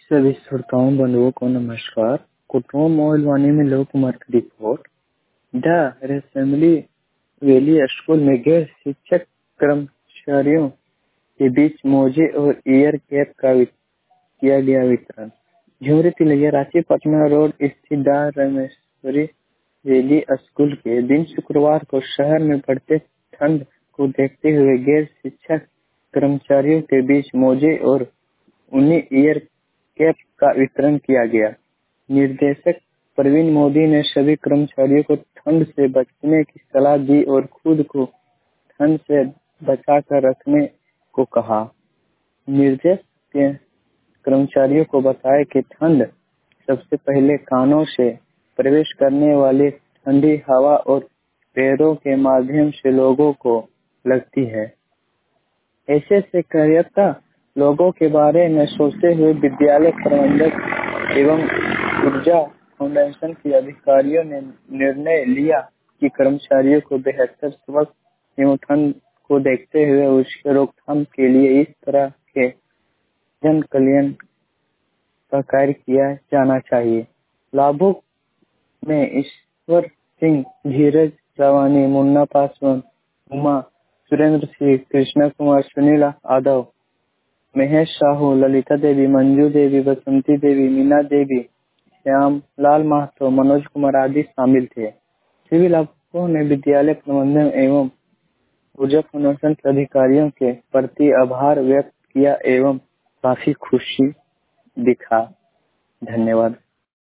सभी श्रोताओं बंधुओं को नमस्कार। कुटुंब मोबाइल वाणी में लोक कुमार की रिपोर्ट। द असेंबली वैली स्कूल में गैर शिक्षक कर्मचारियों के बीच मोजे और ईयर कैप का किया गया वितरण। झुमरी तिलैया रांची पटना रोड स्थित द रामेश्वरी वैली स्कूल के दिन शुक्रवार को शहर में बढ़ते ठंड को देखते हुए गैर शिक्षक कर्मचारियों के बीच मोजे और उन्हें ईयर कैप का वितरण किया गया। निर्देशक प्रवीण मोदी ने सभी कर्मचारियों को ठंड से बचने की सलाह दी और खुद को ठंड से बचाकर रखने को कहा। निर्देश के कर्मचारियों को बताया कि ठंड सबसे पहले कानों से प्रवेश करने वाली ठंडी हवा और पैरों के माध्यम से लोगों को लगती है। ऐसे से कार्यकर्ता लोगों के बारे में सोचते हुए विद्यालय प्रबंधक एवं ऊर्जा फाउंडेशन के अधिकारियों ने निर्णय लिया कि कर्मचारियों को बेहतर स्वास्थ्य एवं ठंड को देखते हुए उसके रोकथाम के लिए इस तरह के जन कल्याण का कार्य किया जाना चाहिए। लाभुक में ईश्वर सिंह, धीरज रावानी, मुन्ना पासवान, उमा, सुरेंद्र सिंह, कृष्णा कुमार, सुनील यादव, महेश साहू, ललिता देवी, मंजू देवी, बसंती देवी, मीना देवी, श्याम लाल महतो, मनोज कुमार आदि शामिल थे। सभी लाभुकों ने विद्यालय प्रबंधन एवं ऊर्जा फाउंडेशन के अधिकारियों के प्रति आभार व्यक्त किया एवं काफी खुशी दिखा। धन्यवाद।